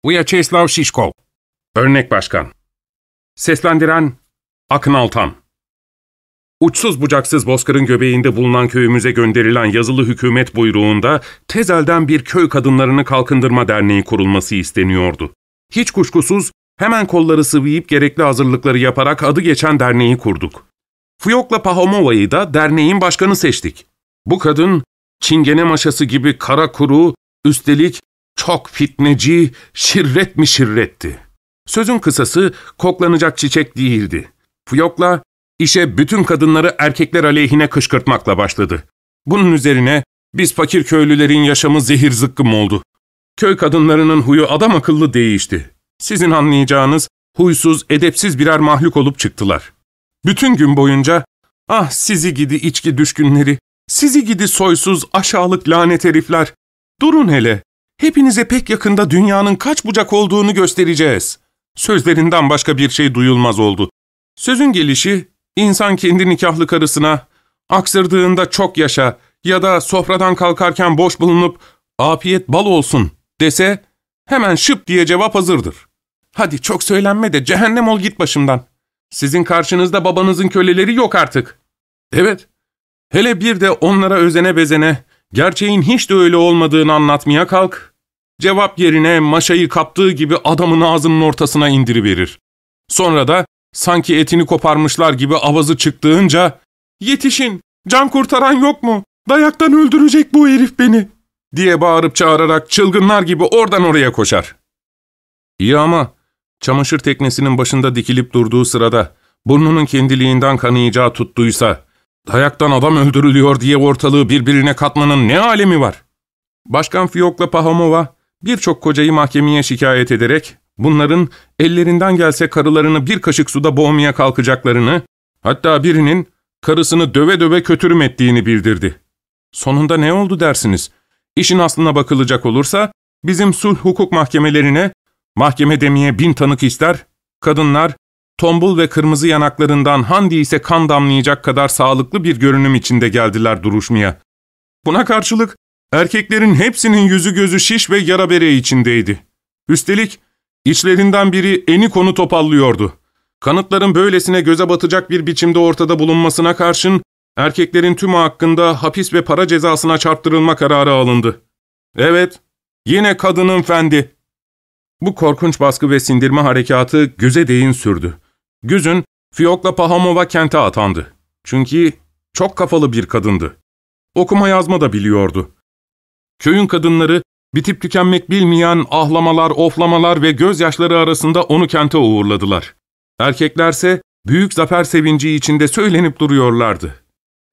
Vyacheslav Shishkov. Örnek Başkan. Seslendiren Akın Altan. Uçsuz bucaksız bozkırın göbeğinde bulunan köyümüze gönderilen yazılı hükümet buyruğunda tezelden bir köy kadınlarını kalkındırma derneği kurulması isteniyordu. Hiç kuşkusuz hemen kolları sıvayıp gerekli hazırlıkları yaparak adı geçen derneği kurduk. Fyokla Pahomova'yı da derneğin başkanı seçtik. Bu kadın çingene maşası gibi kara kuru, üstelik çok fitneci, şirret mi şirretti. Sözün kısası koklanacak çiçek değildi. Fyokla işe bütün kadınları erkekler aleyhine kışkırtmakla başladı. Bunun üzerine biz fakir köylülerin yaşamı zehir zıkkım oldu. Köy kadınlarının huyu adam akıllı değişti. Sizin anlayacağınız huysuz, edepsiz birer mahluk olup çıktılar. Bütün gün boyunca, "Ah sizi gidi içki düşkünleri, sizi gidi soysuz aşağılık lanet herifler, durun hele, hepinize pek yakında dünyanın kaç bucak olduğunu göstereceğiz." Sözlerinden başka bir şey duyulmaz oldu. Sözün gelişi, insan kendi nikahlı karısına, aksırdığında çok yaşa ya da sofradan kalkarken boş bulunup, "Afiyet bal olsun" dese, hemen şıp diye cevap hazırdır. Hadi çok söylenme de cehennem ol git başımdan. Sizin karşınızda babanızın köleleri yok artık. Evet, hele bir de onlara özene bezene, gerçeğin hiç de öyle olmadığını anlatmaya kalk, cevap yerine maşayı kaptığı gibi adamın ağzının ortasına indiriverir. Sonra da sanki etini koparmışlar gibi avazı çıktığınca, "Yetişin, can kurtaran yok mu? Dayaktan öldürecek bu herif beni" diye bağırıp çağırarak çılgınlar gibi oradan oraya koşar. İyi ama çamaşır teknesinin başında dikilip durduğu sırada burnunun kendiliğinden kanayacağı tuttuysa, dayaktan adam öldürülüyor diye ortalığı birbirine katmanın ne alemi var? Başkan Fyokla Pahomova birçok kocayı mahkemeye şikayet ederek bunların ellerinden gelse karılarını bir kaşık suda boğmaya kalkacaklarını, hatta birinin karısını döve döve kötürüm ettiğini bildirdi. Sonunda ne oldu dersiniz? İşin aslına bakılacak olursa bizim sulh hukuk mahkemelerine mahkeme demeye 1000 tanık ister, kadınlar tombul ve kırmızı yanaklarından handi ise kan damlayacak kadar sağlıklı bir görünüm içinde geldiler duruşmaya. Buna karşılık erkeklerin hepsinin yüzü gözü şiş ve yara bere içindeydi. Üstelik içlerinden biri eni konu topallıyordu. Kanıtların böylesine göze batacak bir biçimde ortada bulunmasına karşın erkeklerin tümü hakkında hapis ve para cezasına çarptırılma kararı alındı. Evet, yine kadının fendi. Bu korkunç baskı ve sindirme harekatı güze değin sürdü. Güzün Fyokla Pahomova kente atandı. Çünkü çok kafalı bir kadındı. Okuma yazma da biliyordu. Köyün kadınları bitip tükenmek bilmeyen ahlamalar, oflamalar ve gözyaşları arasında onu kente uğurladılar. Erkeklerse büyük zafer sevinci içinde söylenip duruyorlardı.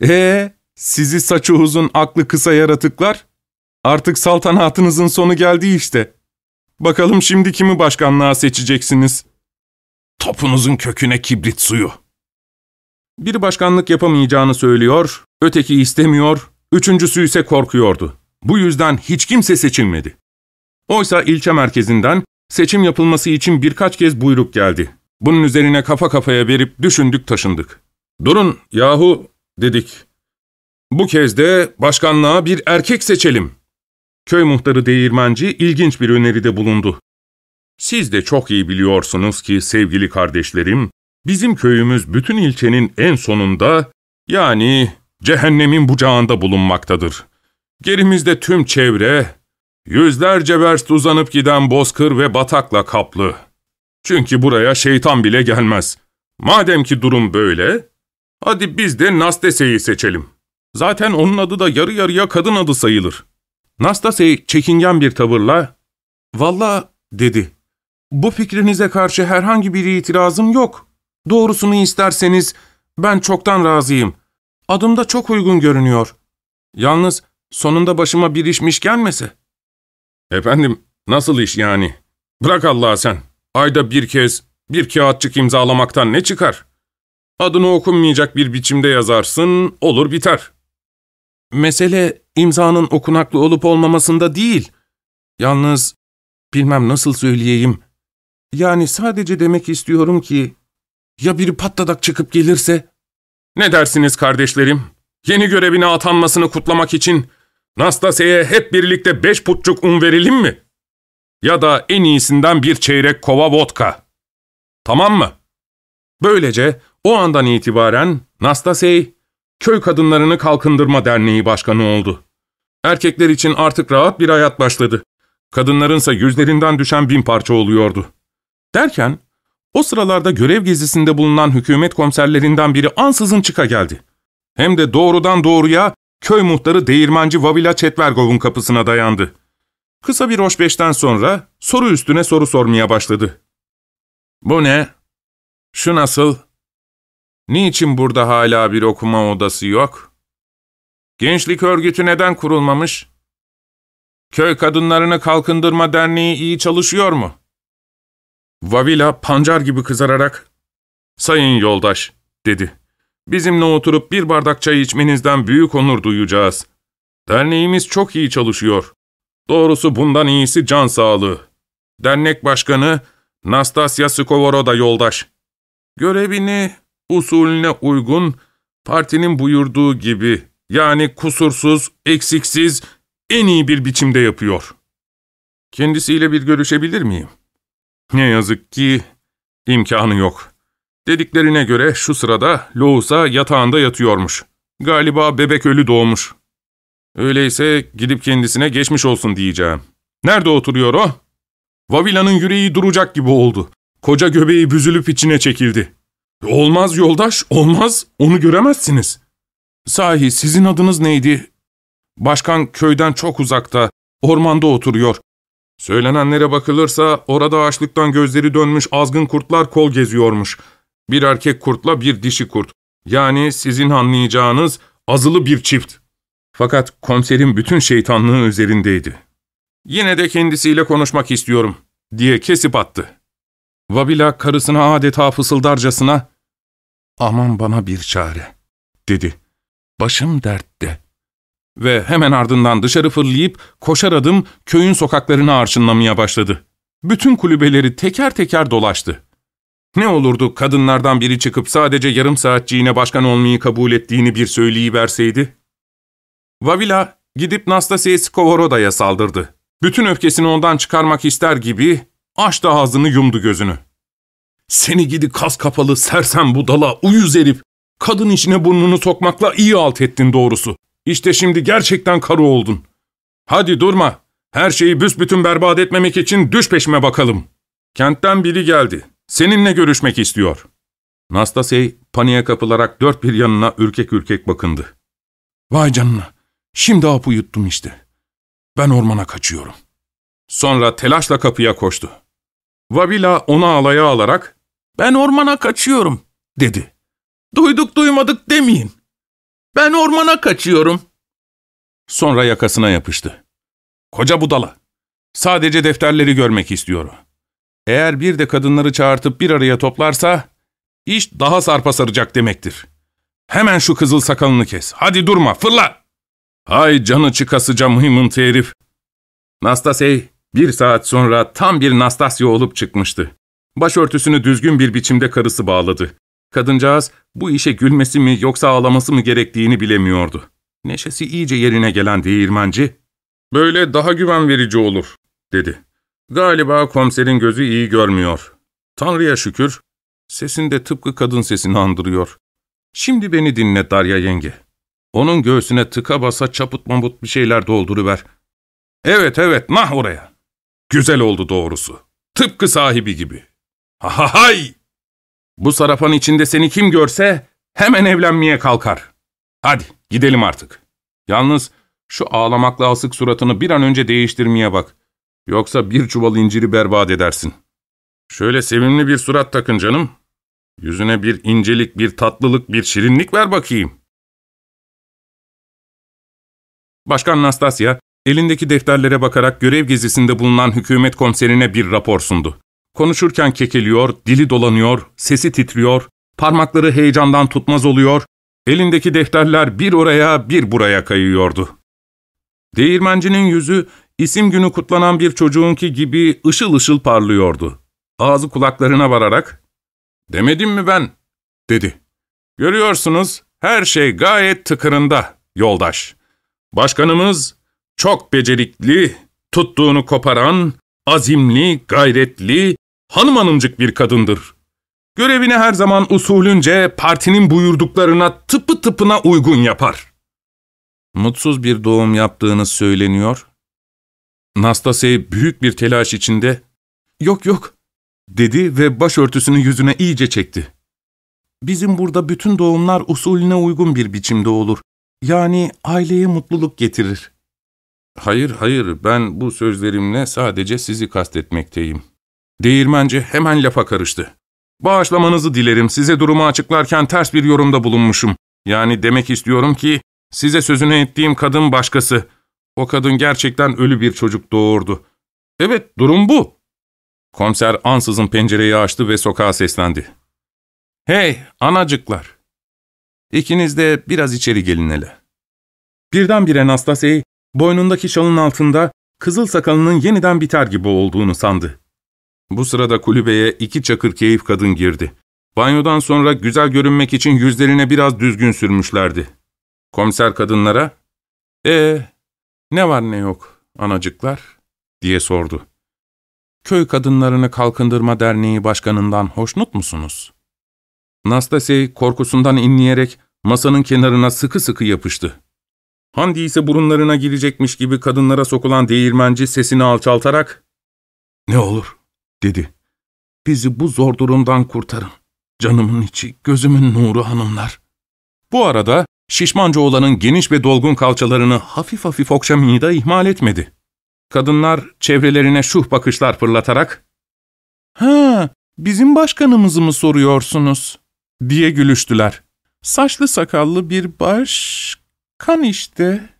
Sizi saçı uzun, aklı kısa yaratıklar, artık saltanatınızın sonu geldi işte. Bakalım şimdi kimi başkanlığa seçeceksiniz? Topunuzun köküne kibrit suyu. Biri başkanlık yapamayacağını söylüyor, öteki istemiyor, üçüncüsü ise korkuyordu. Bu yüzden hiç kimse seçilmedi. Oysa ilçe merkezinden seçim yapılması için birkaç kez buyruk geldi. Bunun üzerine kafa kafaya verip düşündük taşındık. "Durun yahu" dedik. "Bu kez de başkanlığa bir erkek seçelim." Köy muhtarı Değirmenci ilginç bir öneride bulundu. "Siz de çok iyi biliyorsunuz ki sevgili kardeşlerim, bizim köyümüz bütün ilçenin en sonunda, yani cehennemin bucağında bulunmaktadır. Gerimizde tüm çevre, yüzlerce verst uzanıp giden bozkır ve batakla kaplı. Çünkü buraya şeytan bile gelmez. Madem ki durum böyle, hadi biz de Nastase'yi seçelim. Zaten onun adı da yarı yarıya kadın adı sayılır." Nastase çekingen bir tavırla, "Vallahi" dedi, "bu fikrinize karşı herhangi bir itirazım yok. Doğrusunu isterseniz ben çoktan razıyım. Adım da çok uygun görünüyor. Yalnız sonunda başıma bir işmiş gelmese." "Efendim, nasıl iş yani? Bırak Allah'a sen. Ayda bir kez bir kağıtçık imzalamaktan ne çıkar? Adını okunmayacak bir biçimde yazarsın, olur biter." "Mesele imzanın okunaklı olup olmamasında değil. Yalnız bilmem nasıl söyleyeyim. Yani sadece demek istiyorum ki ya biri patladak çıkıp gelirse?" "Ne dersiniz kardeşlerim? Yeni görevine atanmasını kutlamak için Nastase'ye hep birlikte 5 putçuk un verelim mi?" Ya da en iyisinden bir çeyrek kova vodka. Tamam mı? Böylece o andan itibaren Nastasey, Köy Kadınlarını Kalkındırma Derneği Başkanı oldu. Erkekler için artık rahat bir hayat başladı. Kadınlarınsa yüzlerinden düşen bin parça oluyordu. Derken, o sıralarda görev gezisinde bulunan hükümet komiserlerinden biri ansızın çıka geldi. Hem de doğrudan doğruya köy muhtarı Değirmenci Vavila Çetvergov'un kapısına dayandı. Kısa bir hoşbeşten sonra soru üstüne soru sormaya başladı. Bu ne? Şu nasıl? Niçin burada hala bir okuma odası yok? Gençlik örgütü neden kurulmamış? Köy Kadınlarını Kalkındırma Derneği iyi çalışıyor mu? Vavila pancar gibi kızararak, "Sayın yoldaş," dedi. "Bizimle oturup bir bardak çay içmenizden büyük onur duyacağız. Derneğimiz çok iyi çalışıyor. Doğrusu bundan iyisi can sağlığı. Dernek başkanı Nastasya Skovoroda yoldaş. Görevini usulüne uygun, partinin buyurduğu gibi, yani kusursuz, eksiksiz, en iyi bir biçimde yapıyor. Kendisiyle bir görüşebilir miyim? Ne yazık ki imkanı yok. Dediklerine göre şu sırada lohusa yatağında yatıyormuş. Galiba bebek ölü doğmuş. Öyleyse gidip kendisine geçmiş olsun diyeceğim. Nerede oturuyor o?" Vavila'nın yüreği duracak gibi oldu. Koca göbeği büzülüp içine çekildi. "Olmaz yoldaş, olmaz. Onu göremezsiniz." "Sahi sizin adınız neydi?" "Başkan köyden çok uzakta, ormanda oturuyor. Söylenenlere bakılırsa orada açlıktan gözleri dönmüş azgın kurtlar kol geziyormuş. Bir erkek kurtla bir dişi kurt. Yani sizin anlayacağınız azılı bir çift." Fakat komiserin bütün şeytanlığı üzerindeydi. "Yine de kendisiyle konuşmak istiyorum," diye kesip attı. Vavila karısına adeta fısıldarcasına, "Aman bana bir çare," dedi. "Başım dertte." Ve hemen ardından dışarı fırlayıp koşar adım köyün sokaklarını arşınlamaya başladı. Bütün kulübeleri teker teker dolaştı. Ne olurdu kadınlardan biri çıkıp sadece yarım saatçiğine başkan olmayı kabul ettiğini bir söyleyiverseydi? Vavila gidip Nastasya Skovoroda'ya saldırdı. Bütün öfkesini ondan çıkarmak ister gibi açtı ağzını, yumdu gözünü. "Seni gidi kas kapalı sersem budala, uyuz herif! Kadın işine burnunu sokmakla iyi alt ettin doğrusu. İşte şimdi gerçekten karı oldun. Hadi durma, her şeyi büsbütün berbat etmemek için düş peşime bakalım. Kentten biri geldi, seninle görüşmek istiyor." Nastasya paniğe kapılarak dört bir yanına ürkek ürkek bakındı. "Vay canına, şimdi hapı yuttum işte. Ben ormana kaçıyorum." Sonra telaşla kapıya koştu. Vavila onu alaya alarak, "Ben ormana kaçıyorum," dedi. "Duyduk duymadık demeyin. Ben ormana kaçıyorum." Sonra yakasına yapıştı. "Koca budala, sadece defterleri görmek istiyorum. Eğer bir de kadınları çağırtıp bir araya toplarsa, iş daha sarpa saracak demektir. Hemen şu kızıl sakalını kes, hadi durma, fırla!" Hay canı çıkasıca mıymıntı herif. Nastasya bir saat sonra tam bir Nastasya olup çıkmıştı. Başörtüsünü düzgün bir biçimde karısı bağladı. Kadıncağız bu işe gülmesi mi yoksa ağlaması mı gerektiğini bilemiyordu. Neşesi iyice yerine gelen değirmenci, "Böyle daha güven verici olur," dedi. "Galiba komiserin gözü iyi görmüyor. Tanrı'ya şükür, sesin de tıpkı kadın sesini andırıyor. Şimdi beni dinle Darya yenge. Onun göğsüne tıka basa çaput mamut bir şeyler dolduruver. Evet, nah oraya. Güzel oldu doğrusu. Tıpkı sahibi gibi. Ha hay! Bu sarapan içinde seni kim görse hemen evlenmeye kalkar. Hadi gidelim artık. Yalnız şu ağlamakla asık suratını bir an önce değiştirmeye bak. Yoksa bir çuval inciri berbat edersin. Şöyle sevimli bir surat takın canım. Yüzüne bir incelik, bir tatlılık, bir şirinlik ver bakayım." Başkan Nastasya, elindeki defterlere bakarak görev gezisinde bulunan hükümet komiserine bir rapor sundu. Konuşurken kekeliyor, dili dolanıyor, sesi titriyor, parmakları heyecandan tutmaz oluyor, elindeki defterler bir oraya bir buraya kayıyordu. Değirmencinin yüzü, isim günü kutlanan bir çocuğunki gibi ışıl ışıl parlıyordu. Ağzı kulaklarına vararak, "Demedim mi ben?" dedi. "Görüyorsunuz, her şey gayet tıkırında, yoldaş. Başkanımız çok becerikli, tuttuğunu koparan, azimli, gayretli, hanımcık bir kadındır. Görevini her zaman usulünce partinin buyurduklarına tıpına uygun yapar. Mutsuz bir doğum yaptığınız söyleniyor. Nastasya büyük bir telaş içinde, "Yok yok," dedi ve başörtüsünü yüzüne iyice çekti. "Bizim burada bütün doğumlar usulüne uygun bir biçimde olur. Yani aileye mutluluk getirir." Hayır, ben bu sözlerimle sadece sizi kastetmekteyim. Değirmenci hemen lafa karıştı. "Bağışlamanızı dilerim, size durumu açıklarken ters bir yorumda bulunmuşum. Yani demek istiyorum ki, size sözünü ettiğim kadın başkası. O kadın gerçekten ölü bir çocuk doğurdu. Evet, durum bu." Komiser ansızın pencereyi açtı ve sokağa seslendi. "Hey, anacıklar! İkiniz de biraz içeri gelin hele." Birdenbire Nastasya, boynundaki şalın altında kızıl sakalının yeniden biter gibi olduğunu sandı. Bu sırada kulübeye 2 çakır keyif kadın girdi. Banyodan sonra güzel görünmek için yüzlerine biraz düzgün sürmüşlerdi. Komiser kadınlara, "Ne var ne yok, anacıklar?" diye sordu. "Köy Kadınlarını Kalkındırma Derneği Başkanı'ndan hoşnut musunuz?" Nastasya korkusundan inleyerek masanın kenarına sıkı sıkı yapıştı. Handi ise burunlarına girecekmiş gibi kadınlara sokulan değirmenci sesini alçaltarak, "Ne olur," dedi. "Bizi bu zor durumdan kurtarın. Canımın içi, gözümün nuru hanımlar." Bu arada şişmanca oğlanın geniş ve dolgun kalçalarını hafif hafif okşamayı da ihmal etmedi. Kadınlar çevrelerine şuh bakışlar fırlatarak, "Ha, bizim başkanımızı mı soruyorsunuz?" diye gülüştüler. "Saçlı sakallı bir başkan işte."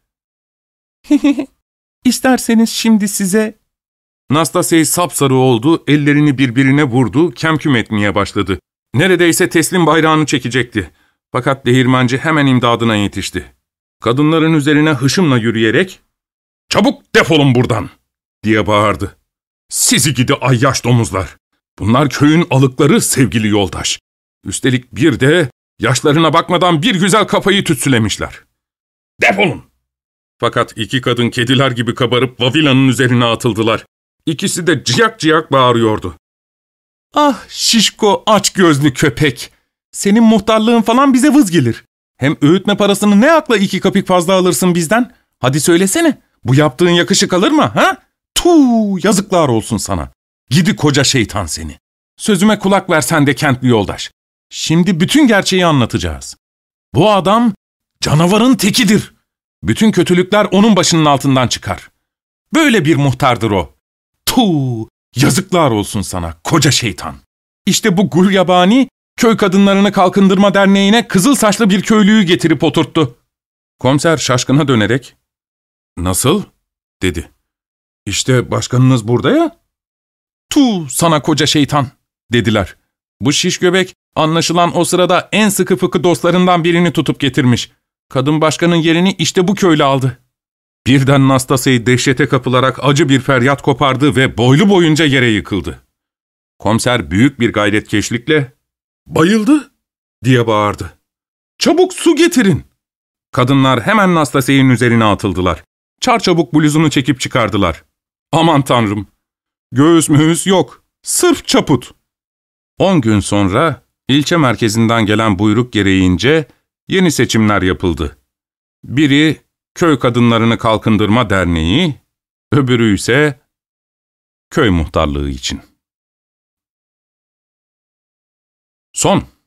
"İsterseniz şimdi size..." Nastasya sapsarı oldu, ellerini birbirine vurdu, kemküm etmeye başladı. Neredeyse teslim bayrağını çekecekti. Fakat değirmenci hemen imdadına yetişti. Kadınların üzerine hışımla yürüyerek, "Çabuk defolun buradan!" diye bağırdı. "Sizi gidi ayyaş domuzlar! Bunlar köyün alıkları sevgili yoldaş. Üstelik bir de yaşlarına bakmadan bir güzel kafayı tütsülemişler. Defolun!" Fakat 2 kadın kediler gibi kabarıp Vavila'nın üzerine atıldılar. İkisi de ciyak ciyak bağırıyordu. "Ah şişko aç gözlü köpek! Senin muhtarlığın falan bize vız gelir. Hem öğütme parasını ne akla 2 kapik fazla alırsın bizden? Hadi söylesene, bu yaptığın yakışık alır mı ha? Tuuu, yazıklar olsun sana. Gidi koca şeytan seni. Sözüme kulak versen de kentli yoldaş. Şimdi bütün gerçeği anlatacağız. Bu adam canavarın tekidir. Bütün kötülükler onun başının altından çıkar. Böyle bir muhtardır o. Tuuu, yazıklar olsun sana koca şeytan. İşte bu gulyabani Köy Kadınlarını Kalkındırma Derneği'ne kızıl saçlı bir köylüyü getirip oturttu." Komiser şaşkına dönerek, "Nasıl?" dedi. "İşte başkanınız burada ya." Sana koca şeytan," dediler. Bu şiş göbek anlaşılan o sırada en sıkı fıkı dostlarından birini tutup getirmiş. Kadın başkanın yerini işte bu köylü aldı. Birden Nastasya dehşete kapılarak acı bir feryat kopardı ve boylu boyunca yere yıkıldı. Komiser büyük bir gayretkeşlikle, "Bayıldı," diye bağırdı. "Çabuk su getirin." Kadınlar hemen Nastasya'nın üzerine atıldılar. Çarçabuk bluzunu çekip çıkardılar. Aman tanrım! Göğüs müğüs yok. Sırf çaput. 10 gün sonra ilçe merkezinden gelen buyruk gereğince yeni seçimler yapıldı. Biri Köy Kadınlarını Kalkındırma Derneği, öbürü ise köy muhtarlığı için. Son.